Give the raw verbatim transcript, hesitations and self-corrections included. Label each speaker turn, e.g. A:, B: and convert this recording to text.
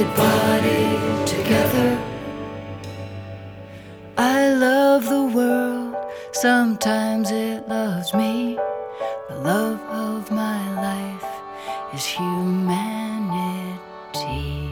A: mind-bodied body together. I love the world, sometimes it loves me. The love of my life is humanity.